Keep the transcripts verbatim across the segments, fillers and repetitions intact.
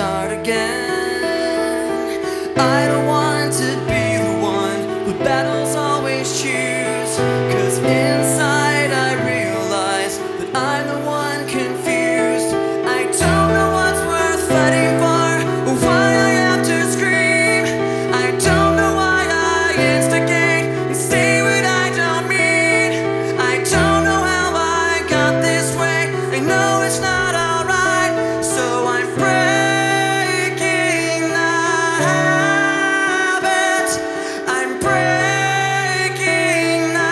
start again. I don't want to be the one who battles always choose, 'cause inside I realize that I'm the one confused. I don't know what's worth fighting for, or why I have to scream. I don't know why I instigate and say what I don't mean. I don't know how I got this way. I know it's not alright, so I'm breaking the habit. I'm breaking the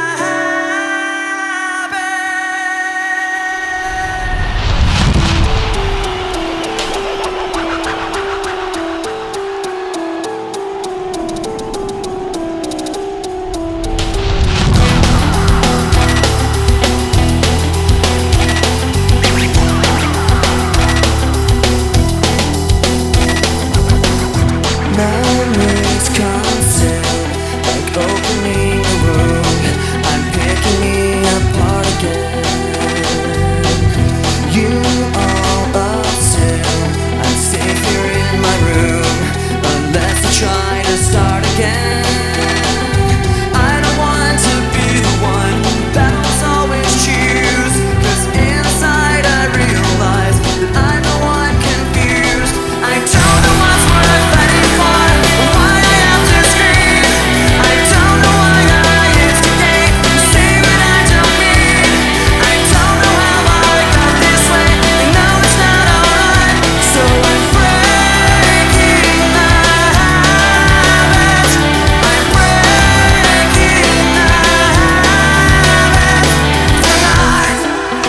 memories constant, like opening a wound. I'm picking me apart again. You all assume I'm safe here in my room, unless I try to start again. I don't want to be the one battles always choose, 'cause inside I realize that I'm the one confused. I don't know what's worth fighting for, or why I have to scream. I don't know why I instigate and say what I don't mean. I don't know how I got this way. I know it's not alright, so I'm breaking the habit. I'm breaking the habit tonight.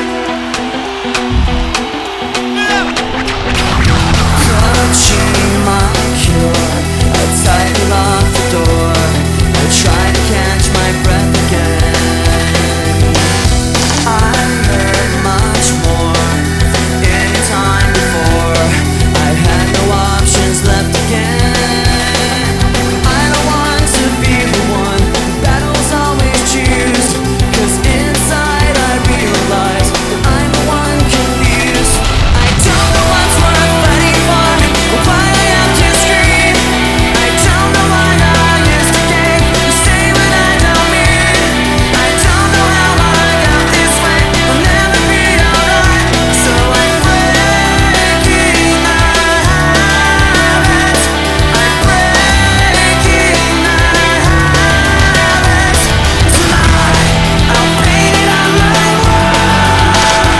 Clutching my cure, I tighten lock the door. I try to catch my breath again. I heard much more than any time before. I had no options left again. I don't want to be the one who battles always choose, 'cause inside I realize that I'm the one confused. I don't know what's worth fighting for, or why I have to scream. I don't know why I instigate and say what I don't mean. I don't know how I got this way. I'll never be alright, so I'm breaking the habit. I'm breaking the habit tonight. I'll paint it on my wall,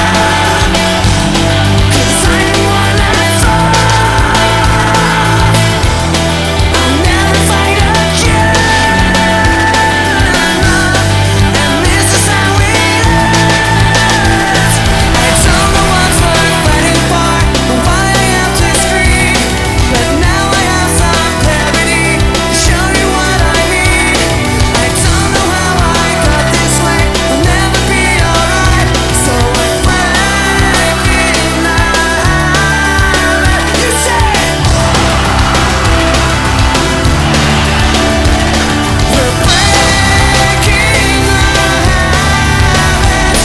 'cause I'm the one that's off. I'll never fight again, and this is how it ends. I don't know what's worth fighting for, or why I have to scream, but now I have some clarity to show you what I mean. I don't know how I got this way. I'll never be alright, so I'm breaking the habit. You said we're breaking the habit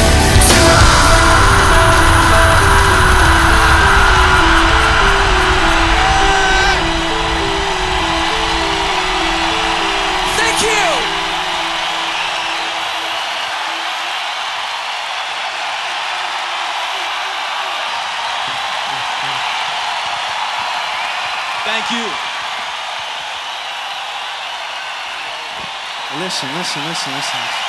tonight. Thank you. Thank you. Listen, listen, listen, listen.